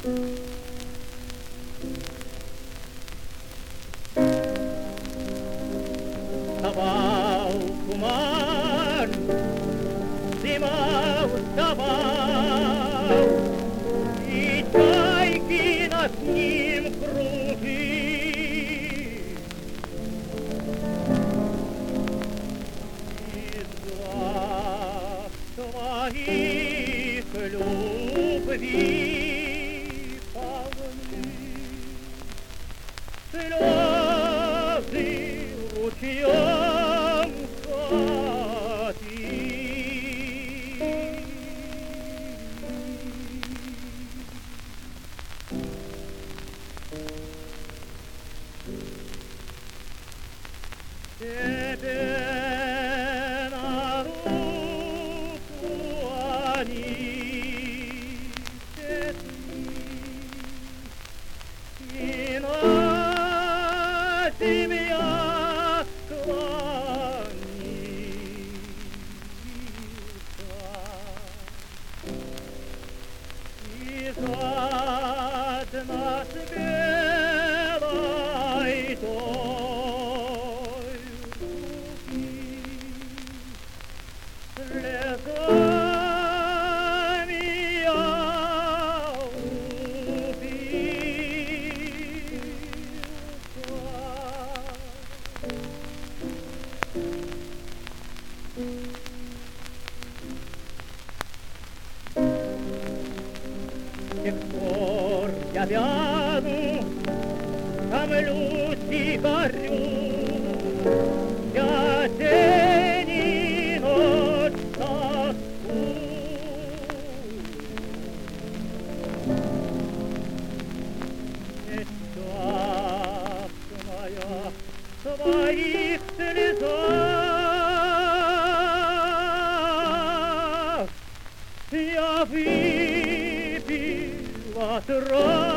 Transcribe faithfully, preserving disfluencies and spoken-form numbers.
Вставал туман, зима вставал, и чайки над ним кружили. Из глаз твоих любви полны слезы ручьем тебе на руку они сели, и на земля клонится, и жадно с белой той слезами я С тех пор я вяну, томлюсь и горю, я день и ночь тоску. Несчастная в твоих слезах я выпила трав.